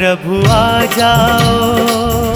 प्रभु आ जाओ।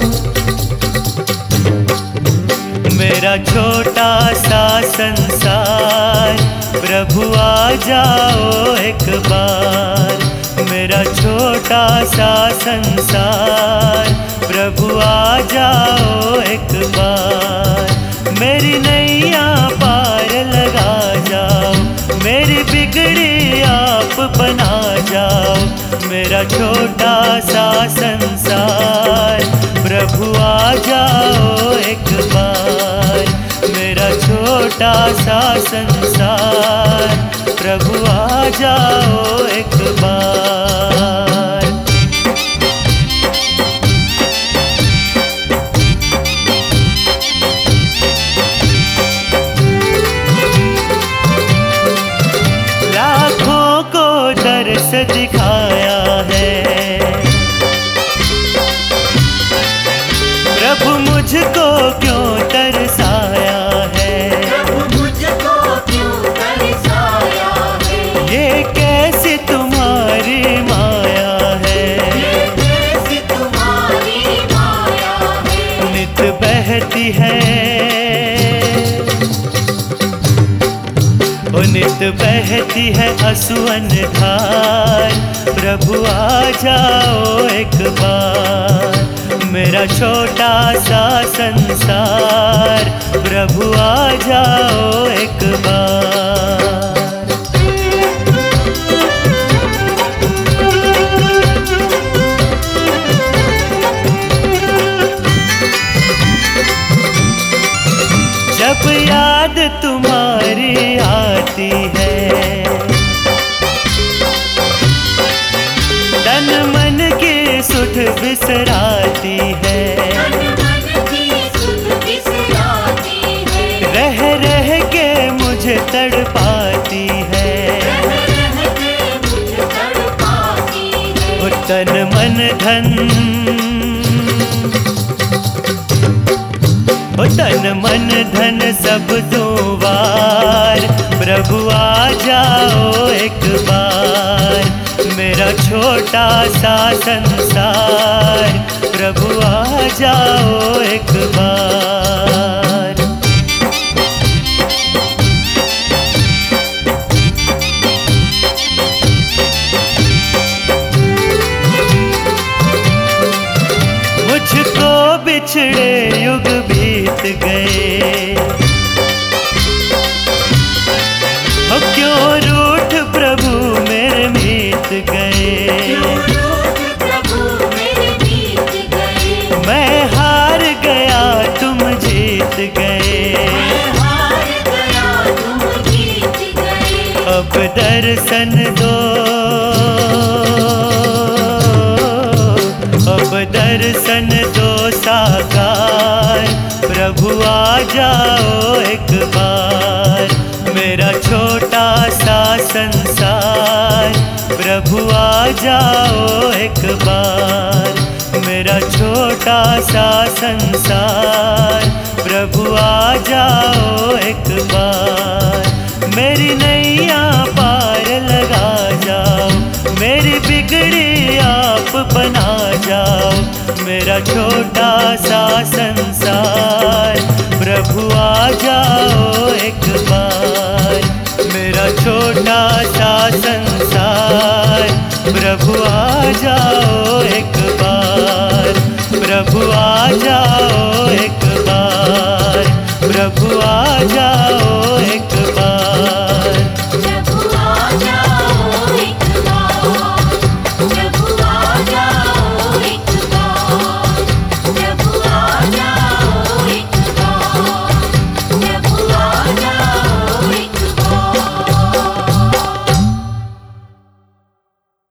मेरा छोटा सा संसार प्रभु आ जाओ एक बार। मेरा छोटा सा संसार प्रभु आ जाओ एक बार। मेरी नैया पार लगा जाओ, मेरी बिगड़ी आप बना जाओ। मेरा छोटा सा संसार प्रभु आ जाओ एक बार। मेरा छोटा सा संसार प्रभु आ जाओ एक बार। लाखों को दर्श दिखाया है प्रभु, मुझको क्यों तरसाया है। प्रभु मुझको क्यों तरसाया है। ये कैसी तुम्हारी माया है। ये कैसी तुम्हारी माया है। नित बहती है ओ नित बहती है असुवन धार। प्रभु आ जाओ एक बार। मेरा छोटा सा संसार प्रभु आ जाओ एक बार। जब याद तुम्हारी आती है, तन मन की सुध बिसराती है। तन मन की सुध बिसराती है। रह रह के मुझे तड़पाती है। रह के मुझे तड़पाती है। ओ तन मन धन, ओ तन मन धन सब दुवार। प्रभु आ जाओ एक बार। मेरा छोटा सा संसार प्रभु आ जाओ एक बार। मुझको बिछड़े युग बीत गए, हो क्यों रूठ प्रभु मेरे मीत गए। क्यों रूठ प्रभु मेरे बीत गए। मैं हार गया तुम जीत गए। मैं हार गया तुम जीत गए। अब दर्शन दो, अब दर्शन दो साकार। प्रभु आ जाओ एक बार। मेरा छोटा सा संसार प्रभु आ जाओ एक बार। मेरा छोटा सा संसार प्रभु आ जाओ एक बार। मेरी नैया पार लगा जाओ, मेरी बिगड़ी आप बना जाओ। मेरा छोटा सा संसार प्रभु आ जाओ एक बार। मेरा छोटा सा संसार प्रभु आ जाओ एक बार। प्रभु आ जाओ एक